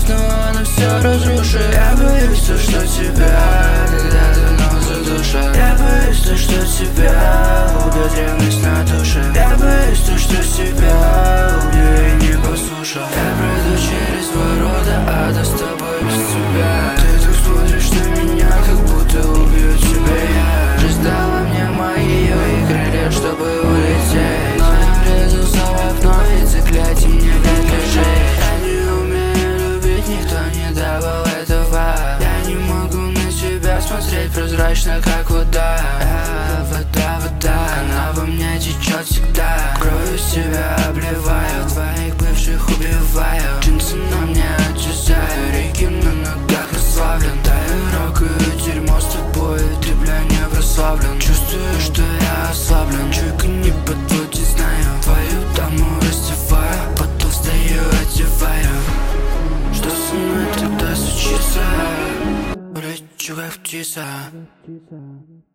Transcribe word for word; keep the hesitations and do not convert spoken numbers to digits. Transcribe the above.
любовь, но она все разрушит. Я боюсь то, что тебя когда-то вновь задушат. Я боюсь то, что тебя убьет ревность на душе. Я боюсь то, что тебя убью и не послушал. Я пройду через ворота ада с тобой без тебя. Ты так смотришь на меня, как будто убью тебя я. Жизнь дала мне мои крылья, чтобы улететь, но я врезался в окно, ведь заклятие мне нет лежит. Я не умею любить, никто не давал этого. Я не могу на тебя смотреть прозрачно, как вода. Я вода, вода, она во мне течет всегда. Кровью себя обливаю, твоих бывших убиваю. Джинсы на мне отчезаю, реки на ногах расслаблен. Таю рокаю дерьмо с тобой, ты, бля, не прославлен. Чувствую, что я ослаблен, чуйка не подводит, знаю. Твою даму раздеваю, потом встаю, одеваю. Что со мной тогда случится? Улечу как птица.